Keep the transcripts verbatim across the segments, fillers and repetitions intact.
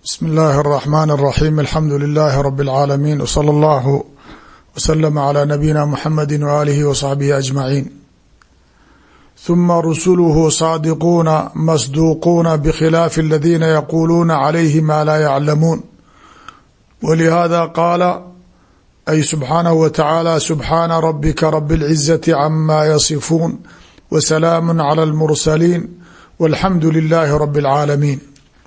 بسم الله الرحمن الرحيم الحمد لله رب العالمين وصلى الله وسلم على نبينا محمد وآله وصحبه أجمعين ثم رسله صادقون مصدوقون بخلاف الذين يقولون عليه ما لا يعلمون ولهذا قال أي سبحانه وتعالى سبحان ربك رب العزة عما يصفون وسلام على المرسلين والحمد لله رب العالمين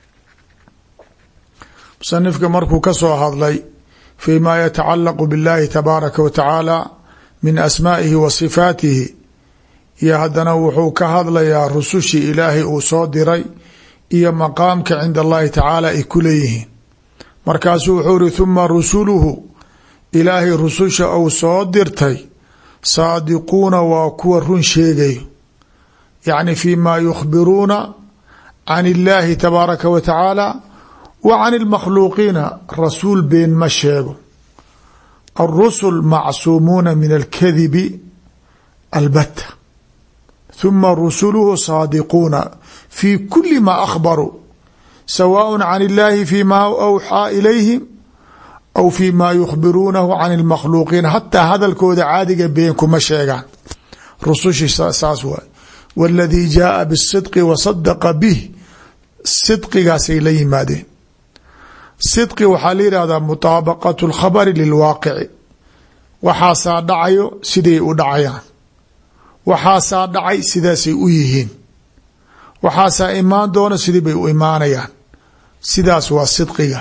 musanifka markuu ka soo hadlay fii ma yatacalaqu biاllahi tabaaraka wa tacaala min asmaa'ihi wa sifaatihi iyo haddana wuxuu ka hadlayaa rusushii ilaahay uu soo diray iyo maqaamka cinda allahi tacaala ay ku leeyihiin markaasuu wuxuu iri huma rusuluhu ilaahay rususha uu soo dirtay saadiquuna waa kuwa run sheegayo yacni fii ma yukhbiruuna can illahi tabaaraka wa tacaala wa can اlmakhluuqiina rasuul been ma sheego alrusul macsuumuuna min alkadibi albatta huma rusuluhu saadiquuna fi kuli ma akhbaruu sawaaء can illahi fi ma awxaa ilayhim aw fi ma yukhbiruunahu can اlmakhluuqiina hataa hadalkooda caadiga been kuma sheegaan rusushi saas waay waladii jaaa bالsidqi wasadaqa bih sidqigaasay la yimaadeen sidqi waxaa la yihahdaa mutaabaqatu اlkhabari lilwaaqici waxaasaa dhacayo siday u dhacayaan waxaasaa dhacay sidaasay u yihiin waxaasaa imaan doona sidii bay u imaanayaan sidaas waa sidqiga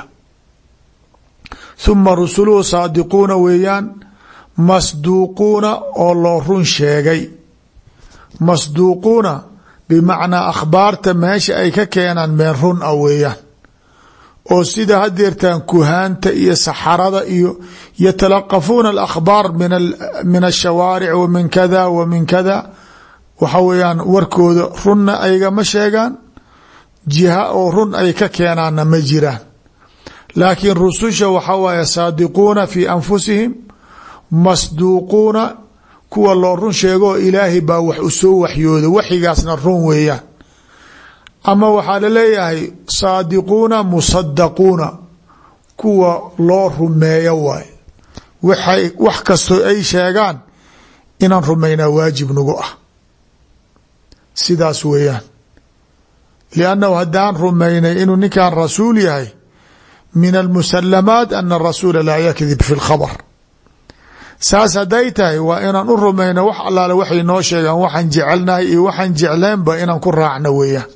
huma rusuluhu saadiquuna weeyaan masduuquuna oo loo run sheegay masduuquuna bimacnaa akhbaarta meesha ay ka keenaan meen run a weeyaan oo sida hadeertaan kuhaanta iyo saxarada iyo yatalaqafuuna alakhbaar min ashawaaric wa min kada wa min kada waxa weeyaan warkooda runna aygama sheegaan jiha oo run ay ka keenaanna ma jiraan laakiin rususha waxa waaye saadiquuna fi anfusihim masduuquuna kuwa loo run sheego oo ilaahay baa wax u soo waxyooda waxigaasna run weeyaan ama waxaa laleeyahay saadiquuna musadaquuna kuwa loo rumeeyo waay waxay wax kastoo ay sheegaan inaan rumaynaa waajib nagu ah sidaas weeyaan liannahu haddaan rumaynay inuu ninkan rasuul yahay min almusalamaat ana arasuula laa yakdib fi lkhabar saas hadday tahay waa inaan u rumayno wax allaale waxay noo sheegaan waxaan jecelnahay iyo waxaan jecleenba inaan ku raacno weeyaan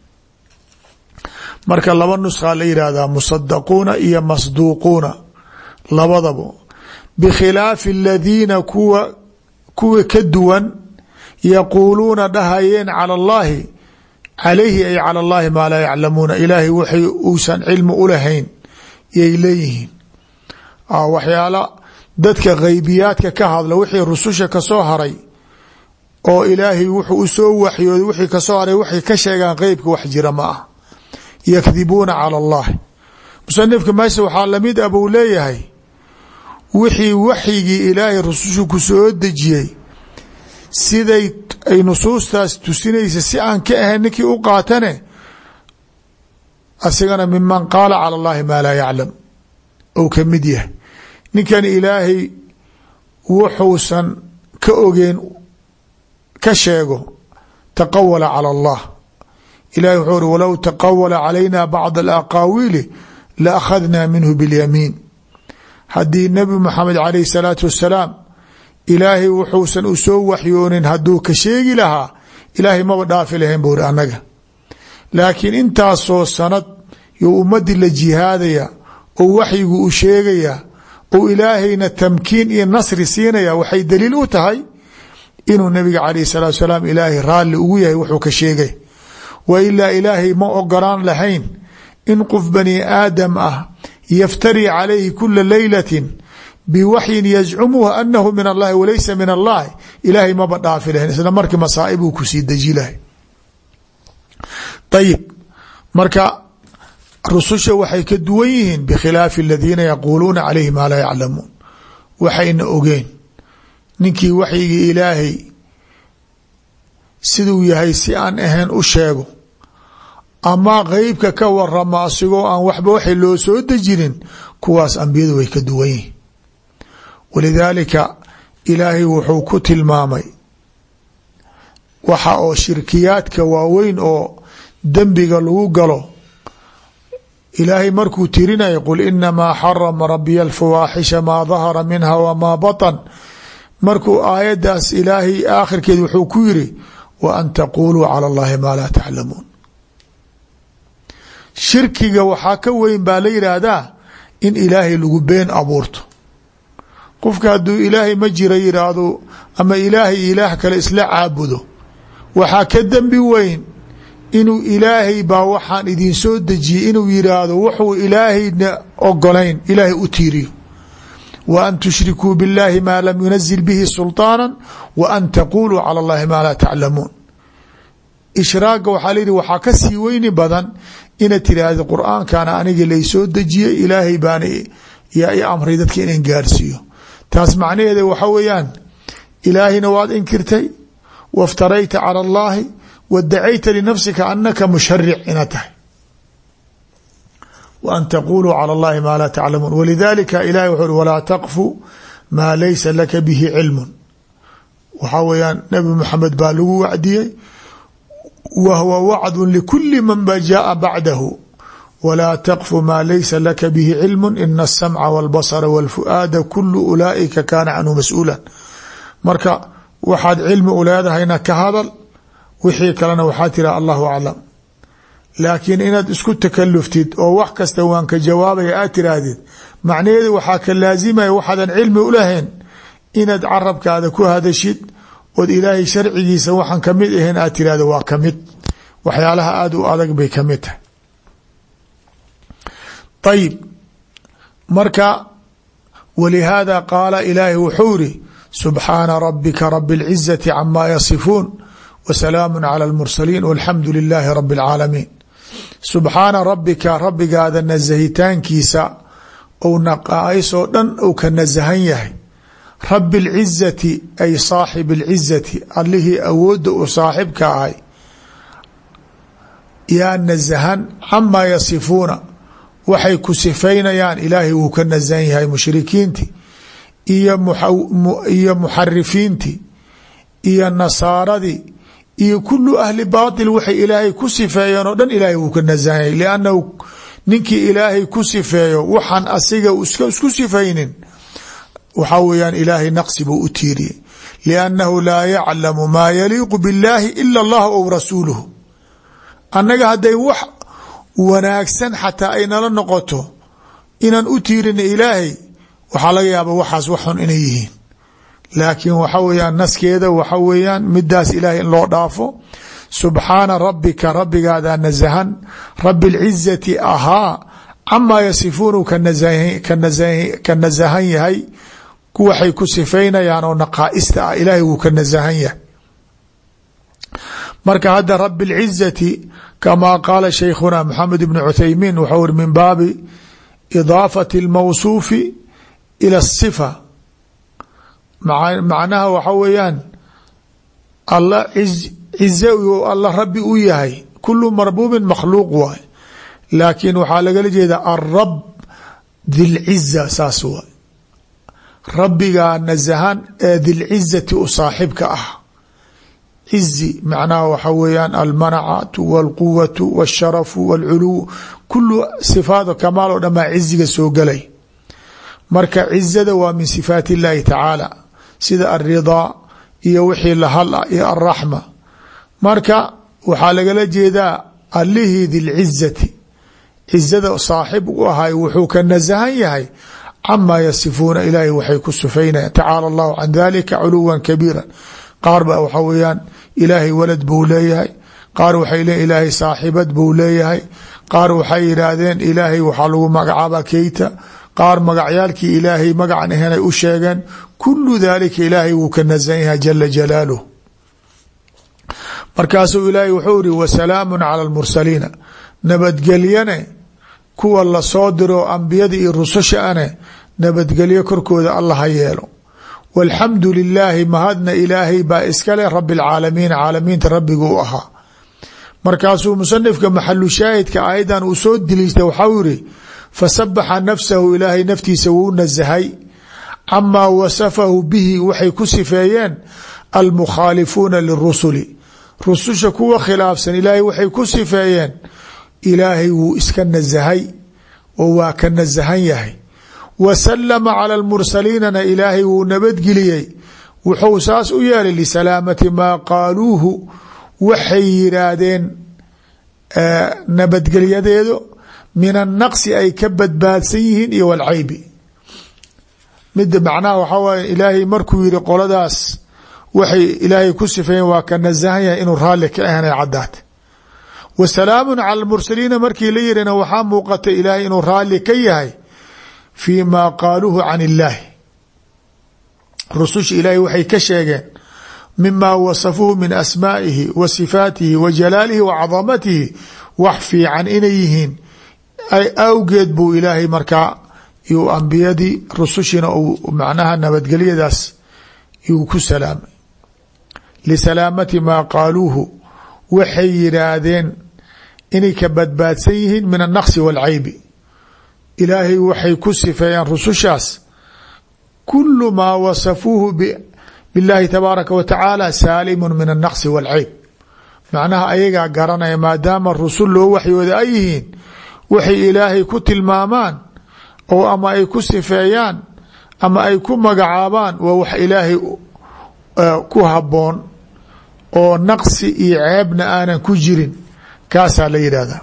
marka laba nuskaa la yidhaahdaa musadaquuna iyo masduuquuna labadaba bikhilaafi aladiina kuwa kuwa ka duwan yaquuluuna dhahayeen cala allahi calayhi ay cala allahi maa laa yaclamuuna ilaahay waxay uusan cilmi u lahayn yay leeyihiin waxyaala dadka geybiyaadka ka hadla wixii rususha kasoo haray oo ilaahay wuxuu u soo waxyooday wixii kasoo haray waxay ka sheegaan qeybka wax jira ma ah yakdibuuna cala allahi musanifka meesha waxaa lamid a buu leeyahay wixii waxyigii ilaahay rusushu ku soo dejiyey siday ay nusuustaas tusinaysa si aan ka ahayn ninkii u qaatane asigana miman qaala cala allahi maa laa yaclam ou ka mid yahay ninkan ilaahay wuxuusan ka ogeen ka sheego taqawala cala allah ilahi wuxuu uri walow taqawala calayna bacd alaqaawiili la akhadnaa minhu biاlyamiin haddii nebi maxamed calayh salaatu wasalaam ilaahay wuxuusan u soo waxyoonin hadduu ka sheegi lahaa ilaahay maba dhaafi lahayn buu uri annaga laakiin intaasoo sanad you ummadii la jihaadaya oo waxyigu u sheegaya ou ilaahayna tamkiin iyo nasri siinaya waxay daliil u tahay inuu nabiga calayh salaatu wasalaam ilaahay raalli ugu yahay wuxuu ka sheegay wa ilaa ilaahay ma ogolaan lahayn in qof bani aadam ah yaftari calayhi kula leylatin biwaxyin yazcumuhu anahu min allahi walaysa min allahi ilaahay maba dhaafi lahayn isla markii masaa'ib uu kusii deji lahay ayib marka rususha waxay ka duwan yihiin bikhilaafi aladiina yaquuluuna calayhi maa laa yaclamuun waxayna ogeen ninkii waxyigii ilaahay siduu yahay si aan ahayn u sheego ama qeybka ka warama asigoo aan waxba waxay loo soo dejinin kuwaas ambiyadu way ka duwan yihin walidaalika ilaahay wuxuu ku tilmaamay waxa oo shirkiyaadka waaweyn oo dembiga lagu galo ilaahay markuu tirinayo qul inamaa xarama rabiya alfawaaxisha maa dahara minha wamaa batan markuu aayadaas ilaahay aakhirkeed wuxuu ku yiri wa an taquluu cala allahi maa laa taclamuun shirkiga waxaa ka weyn baa la yidhaahdaa in ilaahay lagu been abuurto qofka hadduu ilaahay ma jira yidhaahdo ama ilaahay ilaah kale isla caabudo waxaa ka dembi weyn inuu ilaahay baa waxaan idin soo dejiyey inuu yidhaahdo wuxuu ilaahayna ogolayn ilaahay u tiiriyo wa an tushrikuu biاllahi maa lam yunazil bihi sulطaana wa an taquluu cala اllahi maa laa taclamuun ishraaga waxaa layihi waxaa ka sii weyni badan inaad tiraahdo qur'aankana aniga laysoo dejiyey ilaahay baana yaa i amray dadka inan gaarsiiyo taas macnaheeda waxa weeyaan ilaahayna waad inkirtay waftarayta cala allahi wadacayta linafsika anaka musharic ina tahay wa an taquluu cala allahi maa laa taclamuun walidalika ilahay wuxuu uri walaa taqfu maa laysa laka bihi cilmun waxaa weeyaan nabi maxamed baa lagu wacdiyey wa huwa wacdu likuli man ba jaaa bacdahu walaa taqfu maa laysa laka bihi cilmu ina asamca walbasra walfu'aada kulu ulaaئika kaana canhu mas-uulan marka waxaad cilmi u leedahayna ka hadal wixii kalena waxaa tira allahu aclam laakiin inaad isku takaluftid oo wax kasta waan ka jawaabaya aad tiraahdid macnaheedu waxaa ka laasimaya waxaadan cilmi u lahayn inaad carabkaada ku hadashid ood ilaahay sharcigiisa waxaan kamid ahayn aad tirahdo waa kamid waxyaalaha aada u adag bay kamid tahay ayib marka walihaada qaala ilaahay wuxuu iri subxaana rabika rabi اlcizati camaa yasifuun wsalaamu clى اlmursaliin walxamdu lilaahi rabi اlcaalamiin subxaana rabika rabbigaada nasahitaankiisa ou naqaayisoo dhan ou ka nasahan yahay rabi اlcizati ay saaxib اlcizati allihii awoodda u saaxibka ahay yaa nasahan camaa yasifuuna waxay ku sifaynayaan ilaahay wuu ka nasahan yahay mushrikiinti iyo iyo muxarifiinti iyo nasaaradii iyo kulu ahli baatil waxay ilaahay ku sifeeyeen oo dhan ilaahay wuu ka nasahan yahay liannahu ninkii ilaahay ku sifeeyo waxaan asiga isku sifaynin waxaa weeyaan ilaahay naqsi buu u tiiriyey liannahu laa yaclamu maa yaliiqu biاllaahi ila allah ou rasuuluhu annaga hadday wax wanaagsan xataa ay nala noqoto inaan u tiirina ilaahay waxaa laga yaaba waxaas wax xun inay yihiin laakiin waxa weeyaan naskeeda waxa weeyaan midaas ilaahay in loo dhaafo subxaana rabbika rabbigaada nasahan rabi اlcizati ahaa camaa yasifuunu ka nasahan yahay waxay ku sifaynayaan oo naqaaista ah ilaahay wuu ka nasahan yahay marka hadda rabi اlcizati kamaa qaala shaykhuna maxamed ibn cuthaymiin waxau iri min baabi idaafati اlmawsuufi ila الصifa macnaha waxa weeyaan alla cize alla rabbi u yahay kulu marbuubin makhluuq waay laakiin waxaa lagala jeeda alrab dilciza saas waay rabbigaa nasahan ee dilcizati u saaxibka ah cizi macnaha waxa weeyaan almanacatu walquwatu wاsharafu wاlculuw kulu sifaada kamaal oo dhan baa ciziga soo galay marka cizada waa min sifaat اllahi tacaala sida alridaa iyo wixii lahal ah iyo alraxma marka waxaa lagala jeedaa allihii dilcizati cizada saaxib u ahay wuxuu ka nasahan yahay camaa yasifuuna ilaahay waxay ku sifaynayaan tacaala allahu can dalika culuwa kabiira qaar ba waxa weeyaan ilaahay walad buu leeyahay qaar waxay leeyihin ilaahay saaxibad buu leeyahay qaar waxay yidhaahdeen ilaahay waxaa lagu magacaaba keyta qaar magacyaalkii ilaahay magacan ahayn ay u sheegeen kulu dalika ilaahay wuu ka nasan yahay jala jalaaluh markaasuu ilaahay wuxuu iri wasalaamu cala almursaliina nabadgelyane kuwa lasoo diro ambiyada iyo rususha ane nabadgelyo korkooda alla ha yeelo walxamdu lilaahi mahadna ilaahay baa iskale rabi alcaalamiin caalamiinta rabbigu u ahaa markaasuu musanifka maxalu shaahidka aayadan uu soo diliistay waxau yiri fasabaxa nafsahu ilaahay naftiisa wuu nasahay camaa wasafahu bihi waxay ku sifeeyeen almukhaalifuuna lirusuli rususha kuwa khilaafsan ilaahay waxay ku sifeeyeen ilaahay wuu iska nasahay oo waa ka nasahan yahay wa salama cala almursaliinana ilaahay wuu nabadgeliyey wuxuu saas u yeelay lisalaamati maa qaaluuhu waxay yidhaahdeen nabadgelyadeedu min annaqsi ay ka badbaadsan yihiin iyo walcaybi mida macnaha waxaa waay ilaahay markuu yihi qoladaas waxay ilaahay ku sifeeyeen waa ka nasahan yahay inuu raalli ka ahanay caddaat wa salaamun cala almursaliina markii la yirina waxaa muuqata ilaahay inuu raalli ka yahay fii maa qaaluuhu can illaahi rususha ilaahay waxay ka sheegeen mima wasafuuhu min asmaa'ihi wa sifaatihi wa jalaalihi wa cadamatihi wax fiican inay yihiin ay awgeed buu ilaahay markaa iyuu ambiyadii rusushina uu macnaha nabadgelyadaas iyuu ku salaamay lisalaamati maa qaaluuhu waxay yidhaahdeen inay ka badbaadsan yihiin min annaqsi waalcaybi ilaahay waxay ku sifeeyeen rusushaas kulu maa wasafuuhu biاllahi tabaaraka wa tacaala saalimu min annaqsi waalcayb macnaha ayagaa garanaya maadaama rusul loo waxyooda ay yihiin waxay ilaahay ku tilmaamaan oo ama ay ku sifeeyaan ama ay ku magacaabaan waa wax ilaahay ku haboon oo naqsi iyo ceebna aanan ku jirin kaasaa la yidhaahdaa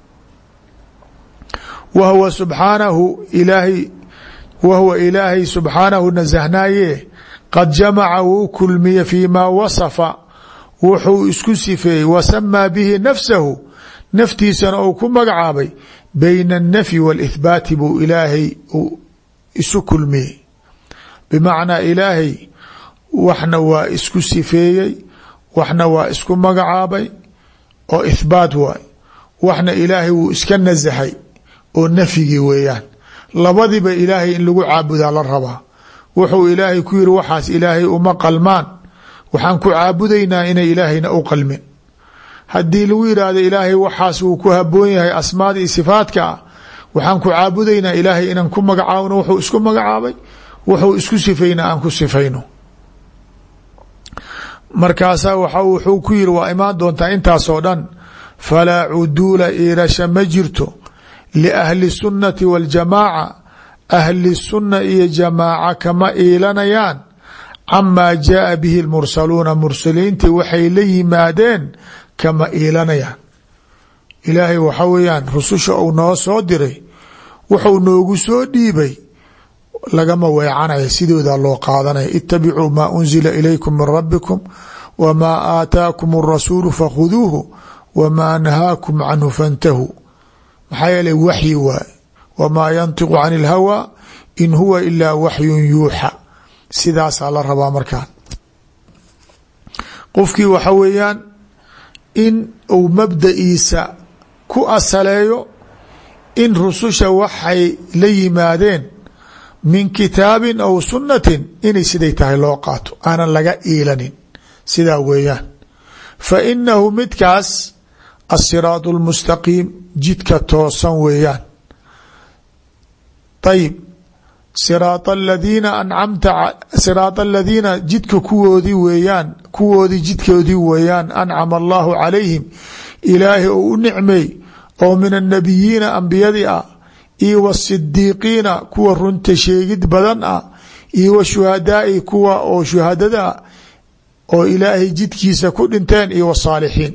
wa huwa subxaanahu ilaahay wa huwa ilaahay subxaanahu nasahnaaye qad jamaca wuu kulmiye fii maa wasafa wuxuu isku sifeeyey wasamaa bihi nafsahu naftiisana uu ku magacaabay bayna الnafyi wاlإhbaati buu ilaahay uu isu kulmiyey bimacnaa ilaahay waxna waa isku sifeeyey waxna waa isku magacaabay oo ihbaat waay waxna ilaahay wuu iska nasahay oo nafyigii weeyaan labadiba ilaahay in lagu caabudaa la rabaa wuxuu ilaahay ku yiri waxaas ilaahay uma qalmaan waxaan ku caabudaynaa inay ilaahayna u qalmin haddii lagu yidhaahdo ilaahay waxaas wuu ku haboon yahay asmaada iyo sifaadka ah waxaan ku caabudaynaa ilaahay inaan ku magacaabno wuxuu isku magacaabay wuxuu isku sifayna aan ku sifayno markaasaa wuxuu ku yiri waa imaan doontaa intaasoo dhan falaa cuduula iirasha ma jirto liahli sunnati waاljamaaca ahli sunna iyo jamaaca kama iilanayaan camaa jaaa bihi lmursaluuna mursaliintii waxay la yimaadeen kama iilanayaan ilaahay waxa weeyaan rususha uu noo soo diray wuxuu noogu soo dhiibay lagama weecanaya sidooda loo qaadanaya itabicuu maa unzila ilaykum min rabbikum wamaa aataakum arasuulu fakhuduuhu wamaa nahaakum canhu fantahuu maxaa yeelay waxyi waay wamaa yantiqu can ilhawaa in huwa ilaa waxyun yuuxa sidaasaa la rabaa markaan qofkii waxa weeyaan in uu mabda'iisa ku asaleeyo in rususha waxay la yimaadeen min kitaabin aw sunnatin inay siday tahay loo qaato aanan laga iilanin sidaa weeyaan fa inahu midkaas asiraat اlmustaqiim jidka toosan weeyaan ayib siraaط aladiina ancamta siraaط aladiina jidka kuwoodii weeyaan kuwoodii jidkoodii weeyaan ancama allahu calayhim ilaahay ou u nicmeey oo min annabiyiina ambiyadii ah iyo wasidiiqiina kuwa runta sheegid badan ah iyo washuhadaai kuwa oo shuhadada ah oo ilaahay jidkiisa ku dhinteen iyo wasaalixiin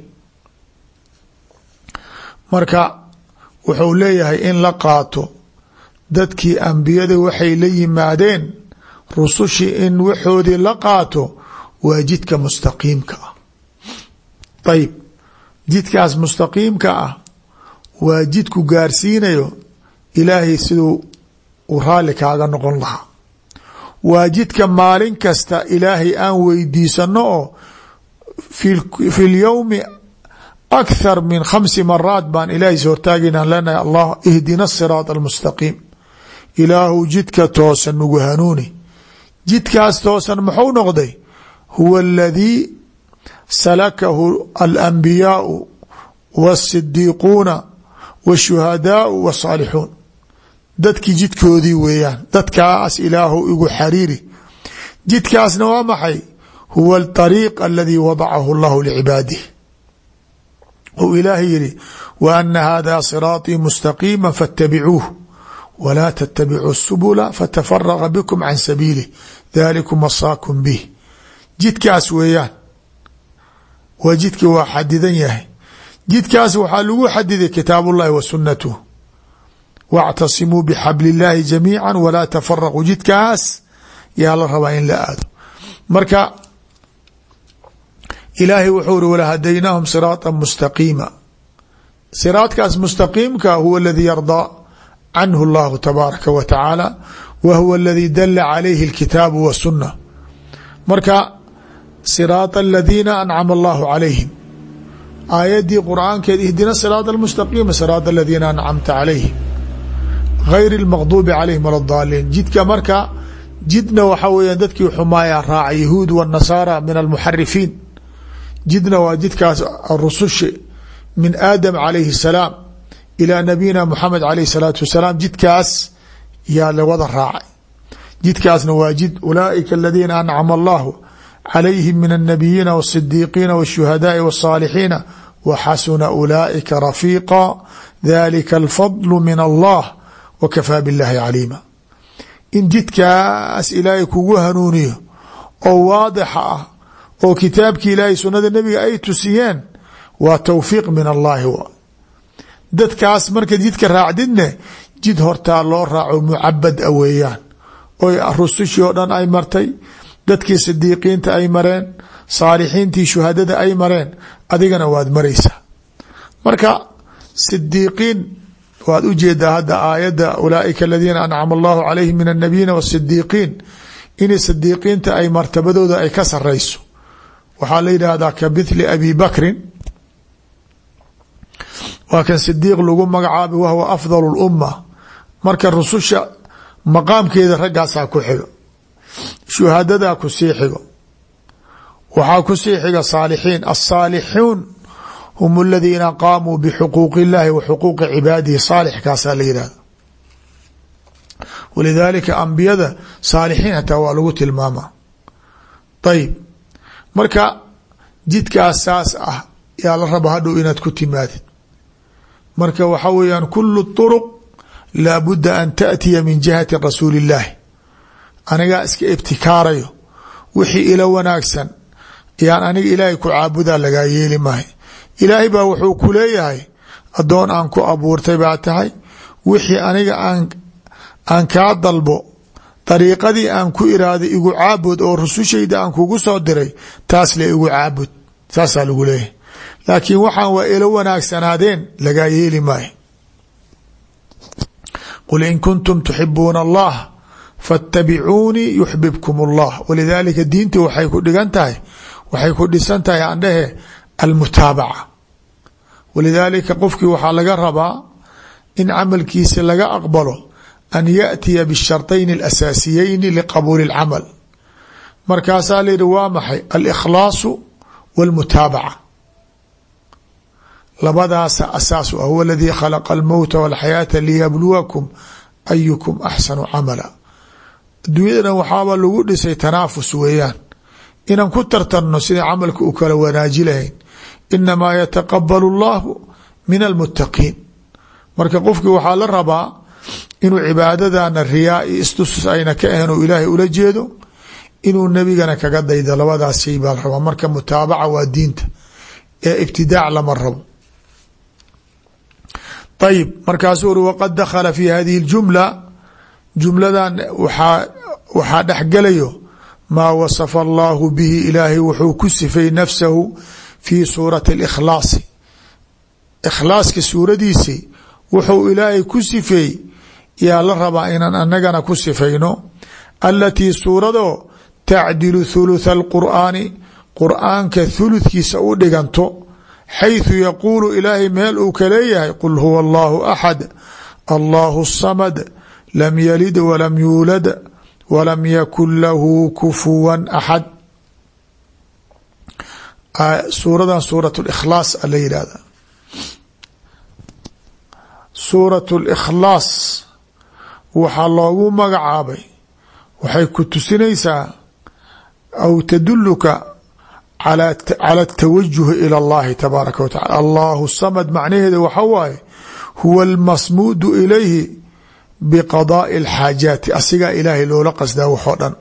marka wuxuu leeyahay in la qaato dadkii ambiyada waxay la yimaadeen rusushii in waxoodii la qaato waa jidka mustaqiimka ah ayib jidkaas mustaqiimka ah waa jidku gaarsiinayo ilaahay siduu uu raalli kaaga noqon lahaa waa jidka maalin kasta ilaahay aan weydiisano oo fi lyowmi akhar min khamsi maraat baan ilaahay ishortaagayna lena allah ihdina asiraat almustaqiim ilaahu jidka toosan nagu hanuuni jidkaas toosan muxuu noqday huwa aladii salakahu alanbiyaau wالsidiiquuna wالshuhadaau wالصaalixuun dadkii jidkoodii weeyaan. dadkaas ilaahu igu xariiri. jidkaasna waa maxay? huwa الطariiq aladii wadacahu اllahu licibaadih. ou ilaahay yihi wa ana hada siraaطii mustaqiima faاtabicuuh walaa ttabicuu الsubula fatafaraqa bikum can sabiilih dalikum wasaakum bih. jidkaas weeyaan waa jidka waa xadidan yahay. jidkaas waxaa lagu xadiday kitaab ullahi wa sunatuh wاctasimuu bxabl اllahi jamiica walaa tafaraquu. jidkaas yaa la rabaa in la aado. marka ilaahay wuxuu uri walahadaynaahum siraaطa mustaqiima. siraadkaas mustaqiimka huwa aladii yardaa canhu اllahu tabaaraka wa tacaala wa huwa aladii dala calayhi اlkitaabu waالsuna. marka siraaط aladiina ancama allahu calayhim aayaddii qur'aankeed ihdina siraaط almustaqiima siraaط aladiina ancamta calayhim gayr اlmaqduubi calayhim wala اdaaliin. jidka marka jidna waxa weeyaan dadkii xumaaya raaca yahuud wالnasaara min almuxarifiin. jidna waa jidkaas rusushi min aadam calayhi الsalaam ilaa nabiyina muxamed calayhi الsalaatu wasalaam jidkaas yaa lawada raacay. jidkaasna waa jid ulaaئika aladiina ancama allahu calayhim min الnabiyiina wالصidiiqiina wالshuhadaai wالصaalixiina waxasuna ulaaئika rafiiqa dalika alfadlu min allah wakafaa biاllahi caliima. in jidkaas ilaahay kugu hanuuniyo oo waadixa ah oo kitaabkii ilaahay sunada nebiga ay tusiyeen waa towfiiq min allahi. dadkaas marka jidka raacdidne jid hortaa loo raaco mucabad a weeyaan oy rusushii oo dhan ay martay, dadkii sidiiqiinta ay mareen, saalixiintii shuhadada ay mareen, adigana waad maraysaa. marka sidiiqiin waad u jeedaa hadda aayadda ulaaئika aladiina ancama allahu calayhim min الnabiyiina wالsidiiqiin inay sidiiqiinta ay martabadooda ay ka sarayso. waxaa la yidhaahdaa ka mithli abi bakrin waa kan sidiiq lagu magacaabay wahwa afdal اlumma. marka rususha maqaamkeeda raggaasaa ku xigo, shuhadadaa ku sii xigo, waxaa ku sii xiga saalixiin. الصaalixuun hum aladiina qaamuu bxuquuq اllahi wa xuquuqi cibaadihi. saalixkaasaa la yidhahda. walidaalika ambiyada saalixiin hataa waa lagu tilmaamaa. ayib marka jidkaas saas ah yaa la raba hadhow inaad ku timaadid. marka waxa weeyaan kulu طرق laa budda an taأtiya min jihati rasuuli اllahi. anigaa iska ibtikaarayo wixii ila wanaagsan yaan aniga ilaahay ku caabudaa lagaa yeeli maayo. ilaahay baa wuxuu ku leeyahay addoon aan ku abuurtay baa tahay, wixii aniga aan aan kaa dalbo dariiqadii aan ku iraaday igu caabud oo rusushayda aan kugu soo diray taas le igu caabud, saasaa lagu leeyahay. laakiin waxaan waa ila wanaagsanaadeen lagaa yeeli maayo. qul in kuntum tuxibuuna allah faاtabicuunii yuxbibkum اllah. walidaalika diintii waxay ku dhigan tahay waxay ku dhisan tahay aan dhehe almutaabaca. walidaalika qofkii waxaa laga rabaa in camalkiisa laga aqbalo an yaأtiya bالsharطayn اlasaasiyeyni liqabuuli اlcamal. markaasaa layihi waa maxay? alkhlaasu wاlmutaabaca. labadaasa asaas ah. huwa aladii khalaqa almowta wاlxayaata liyabluwakum ayukum axsanu camala. adduunyadana waxaaba lagu dhisay tanaafus weeyaan, inaan ku tartarno sida camalka u kala wanaaji lahayn. inamaa yataqabalu اllahu min almuttaqiin. marka qofkii waxaa la rabaa inuu cibaadadana riyaa iyo istusus ayna ka ahayn oo ilaahay ula jeedo, inuu nebigana kaga daydo. labadaas shay baa la rabaa. marka mutaabaca waa diinta ee ibtidaac lama rabo. ayib markaasuu uri waqad dakhala fi hadihi اljumla, jumladan waxaa waxaa dhexgelayo maa wasafa allahu bihi. ilaahay wuxuu ku sifay nafsahu fi suurati اlikhlaasi. ikhlaaska suuradiisi wuxuu ilaahay ku sifeey yaa la rabaa inaan anagana ku sifayno. alatii suuradoo tacdilu thulutha اlqur'aani, qur'aanka thuludkiisa u dhiganto, xayثu yaquulu ilaahay meel uu ka leeyahay qul huwa allahu axad allahu الsamad lam yalid walam yuulad walam yakun lahu kufuwan axad. suuradan suuraة اkhlaas a la yihahda. suurat اlkhlaas waxaa loogu magacaabay waxay ku tusinaysaa aw taduluka calى الtawajuhi ilى اllahi tabaaraka wa tacala. allahu samad macnaheeda waxa waaye huwa almasmuudu ilayhi biqadaaءi اlxaajaati, asigaa ilaahay loola qasdaa waxoo dhan.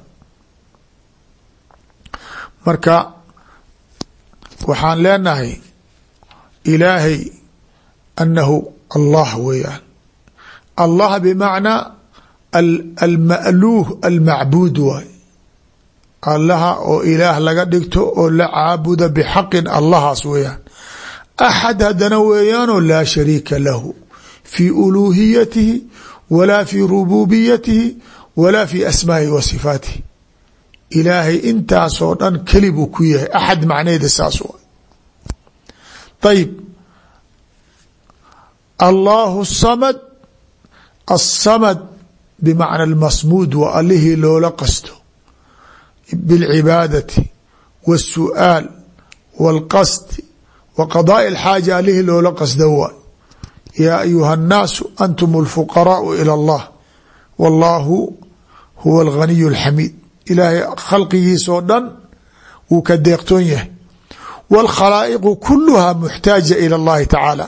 marka waxaan leenahay ilaahay anahu allah weeyaan. allah bmacnaa alma'luuh almacbuud waay, allaha oo ilaah laga dhigto oo la caabuda bxaqin, allahaas weeyaan. axad haddana weeyaanoo laa shariika lahu fi uluuhiyatihi walaa fi rububiyatihi walaa fi asmaa'ihi wa sifaatihi. ilaahay intaasoo dhan keli buu ku yahay, axad macnaheeda saas waay. ayib, allahu samad, aلsamad bmacna almasmuud waa allihii loola qasto biاlcibaadati wالsu'aal wاlqasdi wa qadaaءi اlxaaja, allihii loola qasda waay. yaa ayuha الnaasu antum اlfuqaraau ilى اllah wاllahu huwa اlganiy اlxamiid. ilaahay khalqigiisoo dhan wuu ka deeqtoon yahay. wاlkhalaa'iqu kuluha muxtaaja ilى اllahi tacaala.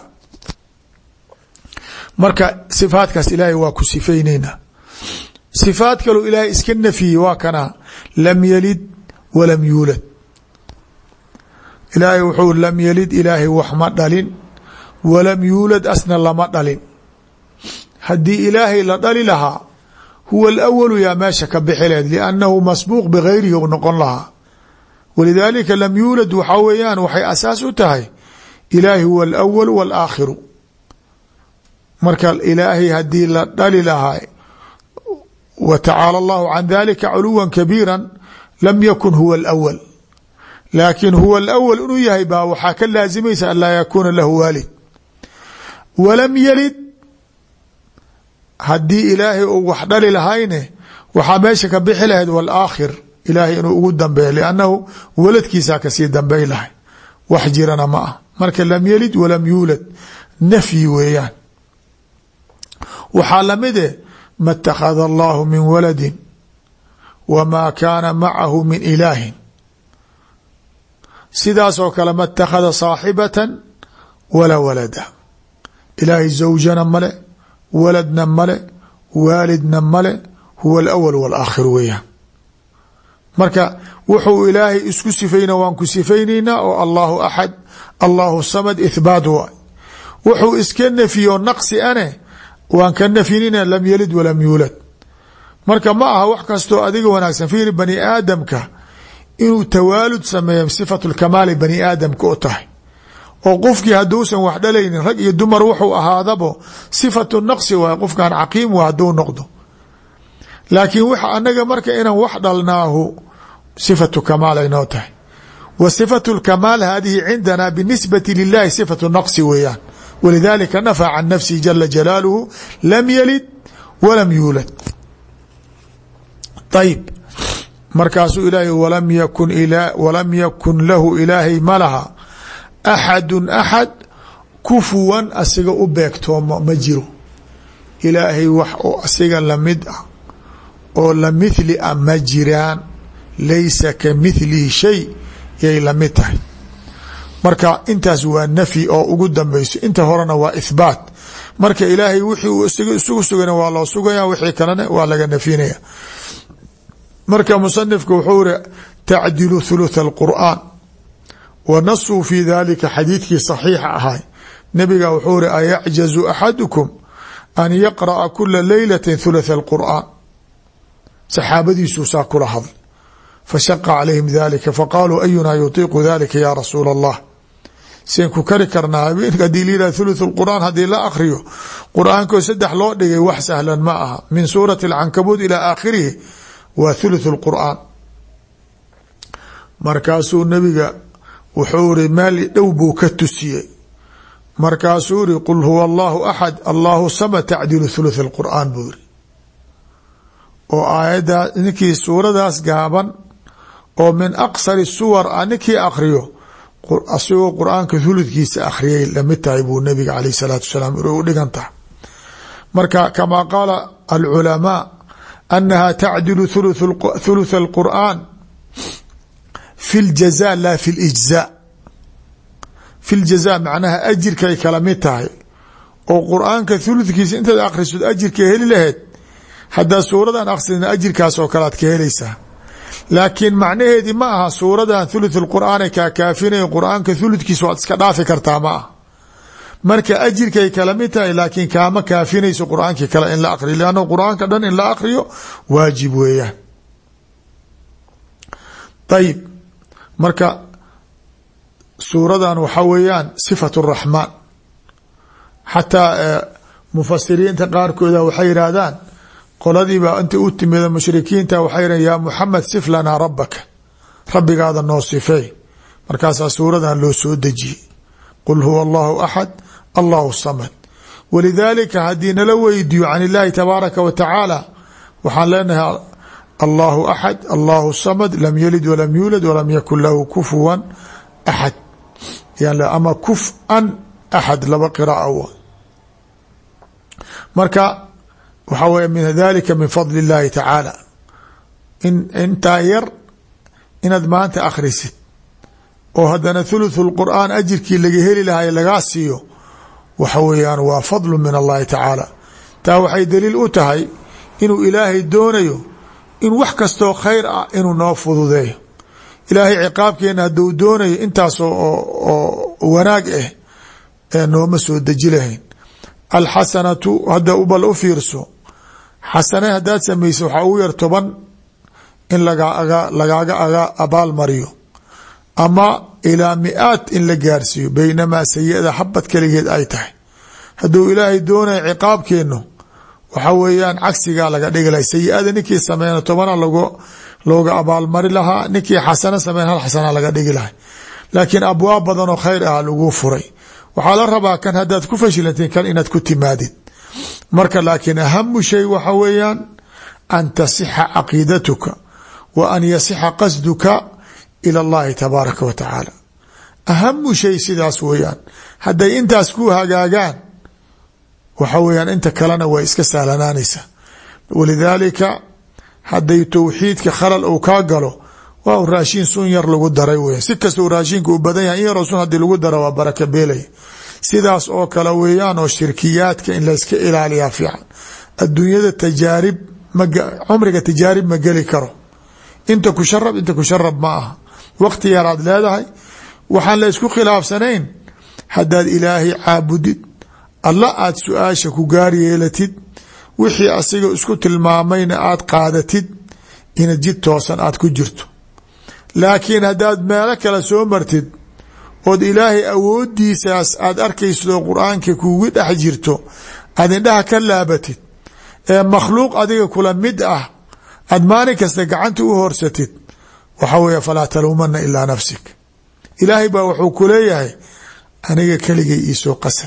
marka sifaatkaas ilaahay waa ku sifayneynaa. sifaat kaloo ilaahay iska nafiyey waa kana, lam yalid walam yuulad. ilaahay wuxuu lam yalid, ilaahay wax ma dhalin, walam yuulad, asna lama dhalin. haddii ilaahay la dhali lahaa huwa alawalu yaa meesha ka bixi laheed, liannahu masbuuq bigayrihi u noqon lahaa. walidaalika lam yuulad waxaa weeyaan waxay asaas u tahay ilaahi huwa alawalu waalaakhiru. marka ilaahay haddii la dhali lahaa wa tacaala allahu can dalika culuwa kabiira lam yakun huwa alawal, laakin huwa alawal inuu yahay baa waxaa ka laazimaysa an laa yakuuna lahu waalid. walam yalid, haddii ilaahay uu wax dhali lahayne waxaa meesha ka bixi lahayd waalaakhir, ilaahay inuu ugu dambeeyo, liannahu waladkiisaa kasii dambey lahay, wax jirana ma ah. marka lam yalid walam yuulad nafyi weeyaan. waxaa lamide ma اtakhada allahu min waladi wma kaana macahu min ilaahin. sidaasoo kale ma اtakhada saaxibata walaa walada. ilaahay zawjana male, waladna male, waalidna male, huwa alawal wاlaakhir weeyaan. marka wuxuu ilaahay isku sifayna waan ku sifaynaynaa oo allahu axad, allahu samad, ithbaat waay. wuxuu iska nefiyo naqsi ane waan ka nafyinina lam yalid walam yuulad. marka ma aha wax kastoo adiga wanaagsan. fiiri bani aadamka inuu tawaalud sameeyo sifatu lkamaali bani aadamka u tahay, oo qofkii hadduusan wax dhalaynin rag iyo dumar wuxuu ahaadabo sifatu naqsi waay, qofkan caqiim waa hadduu noqdo. laakiin w anaga marka inaan wax dhalnaahu sifatu kamaal aynoo tahay. wa sifatu lkamaal hadihi cindana binisbati lilahi sifatu naqsi weeyaan. ولذلika نفى عن نفسه جل جلاaله لم يلد ولم يuuلد. طيب markaasuu ilaahay وlم ykن وlم ykن lahu ilaahay ma laha أxad أxad kufuwan asiga u beegtoomo ma jiro. ilaahay wax oo asiga lamid ah oo lamithli a ma jiraan. laysa kamithlihi shay yay lamid tahay. marka intaas waa nafyi oo ugu dambayso, inta horena waa ithbaat. marka ilaahay wixii uu isugu sugana waa loo sugaya, wixii kalena waa laga nafyinaya. marka musanifku wuxuu iri tacdilu thuluth alqur'aan wa nasuu fi dalika xadiidkii saxiixa ahay. nabiga wuxuu iri ayacjazu axadukum an yaqra'a kula leylati thuluth alqur'aan. saxaabadiisuu saa kula hadl fashaqa calayhim dalika faqaaluu ayunaa yutiiqu dalika ya rasuula allah. seen ku kari karnaa habeenka hadii layihah thuluth lqur'aan haddii la akriyo qur'aankoo saddex loo dhigay wax sahlan ma aha. min suurati alcankabuud ilaa aakhirihi waa thuluth lqur'aan. markaasuu nabiga wuxuu iri meel dhow buu ka tusiyey. markaasuu iri qul huwa allahu axad allahu samad tacdilu thuluth lqur'aan buu iri. oo aayaddaa ninkii suuradaas gaaban oo min aqsari suwar a ninkii akriyo asagoo qur'aanka thuludkiisa akhriyay lamid tahay buu nabiga alayh salaatu wasalaam u dhigan tahay. marka kamaa qaala alculamaa anaha tacdilu thuluth alqur'an fi ljaza la fi lijza fi ljaza macnaha ajirkay kala mid tahay oo qur'aanka thuludkiisa intaad akhrisid ajirka heli laheyd haddaa suuradan akhrisina ajirkaas oo kale aad ka helaysaa laakiin macnaheedii ma aha suuradan thuluth alqur'aana kaa kaafinaya qur'aanka thuludkiisa waad iska dhaafi kartaa ma aha marka ajirkay kala mid tahay laakiin kaama kaafinayso qur'aankii kale in la akriyo lanna qur'aanka dhan in la akriyo waajib weeyaan ayib marka suuradan waxa weeyaan sifat الraxmaan xataa mufasiriinta qaarkooda waxay yidhaahdaan qoladiibaa inta u timida mushrikiinta waxay yidhahan yaa muxamed sif lanaa rabaka rabbigaada noo sifey markaasaa suuradan loo soo dejiyey qul huwa allahu axad allahu samad walidaalika haddii nala weydiiyo can illaahi tabaaraka wa tacaala waxaan leenahay allahu axad allahu samad lam yalid walam yuulad walam yakun lahu kufuwan axad ama kuf-an axad laba qira'a marka waxaa wey min dalika min fadli اllahi tacaala in intaa yar inaad maanta akhrisid oo haddana thuluth اlqur'aan ajirkii laga heli lahay lagaa siiyo waxa weeyaan waa fadlu min allahi tacaala taa waxay daliil u tahay inuu ilaahay doonayo in wax kastoo khayr ah inuu noo fududeeyo ilaahay ciqaabkeena hadduu doonayo intaas oo wanaag ah ee nooma soo deji lahayn alxasanatu hadda bal u fiirso xasane haddaad samayso waxaa ugu yar toban in lagaaga aga abaal mariyo ama ilaa mi-aad in la gaarsiiyo baynamaa sayi-ada xabad keligeed ay tahay hadduu ilaahay doonayo ciqaabkeenu waxa weeyaan cagsigaa laga dhigi lahay sayi-ada ninkii sameyna tobana looga abaalmari lahaa ninkii xasano sameyn hal xasana laga dhigi lahay laakiin abwaab badan oo khayr ah lagu furay waxaa la rabaa kan haddaad ku fashilantiin kan inaad ku timaadid marka laakiin ahamu shay waxa weeyaan an tasixa caqiidatuka wa an yasixa qasduka ila اllahi tabaaraka wa tacaala ahamu shay sidaas weeyaan hadday intaas ku hagaagaan waxa weeyaan inta kalena way iska sahlanaanaysaa walidaalika hadday towxiidka khalal uu kaa galo waa raashin sun yar lagu daray weyan si kastau raashinka u badan yahay in yaroo sun haddii lagu daro waa baraka beelaya sidaas oo kale weeyaan oo shirkiyaadka in layska ilaaliyaa fiican adduunyada tajaarib cumriga tajaarib ma geli karo inta ku sharab inta ku sharab ma aha waqti yaraad leedahay waxaan la isku khilaafsanayn haddaad ilaahay caabudid alla aad su-aasha ku gaar yeelatid wixii asiga isku tilmaamayna aad qaadatid ina jid toosan aad ku jirto laakiin haddaad meelo kale soo martid ood ilaahay awoodiisaas aad arkaysidoo qur-aanka kuugu dhex jirto aad indhaha ka laabatid ee makhluuq adiga kula mid ah aad maalin kasta gacanta u horsatid waxa weeye falaa taluumana ilaa nafsik ilaahay baa wuxuu ku leeyahay aniga keligay iisoo qasad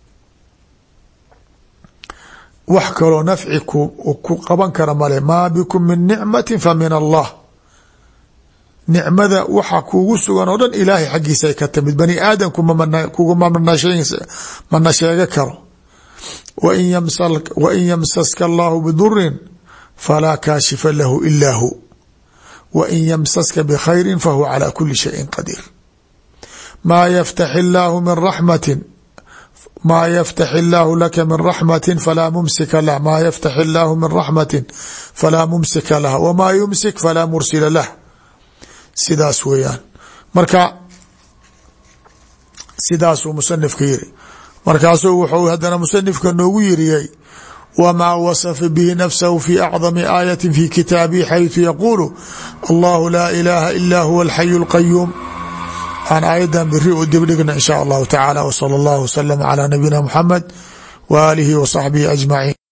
wax kaloo nafci ku qaban kara male maa bikum min nicmati fa min allah nicmada waxa kuugu sugan oo dhan ilaahay xaggiisa ay ka timid bani aadamku kuguma mana sheega karo wain yamsaska allahu bidurin falaa kaashifa lahu ilaa hu wain yamsaska bikhayri fahuwa calaa kuli shayin qadiir maa yaftaxi illaahu min raxmatin maa yaftaxi illaahu laka min raxmatin falaa mumsika lah maa yaftaxi illaahu min raxmatin falaa mumsika lah wamaa yumsik falaa mursila lah sidaas weeyaan marka sidaasuu musanifka yiri markaasuu wuxuu haddana musanifka noogu yiriyey wmaa wasafa bihi nafsahu fi acdami aayati fi kitaabihi xayثu yaquulu allahu laa ilaaha ila huwa alxayu اlqayuum aan aayadan biri u dibdhigna in shaa allahu tacaala wsala اllahu wslama calى nabiyina muxamed w aalihi wa saxbihi ajmaciin.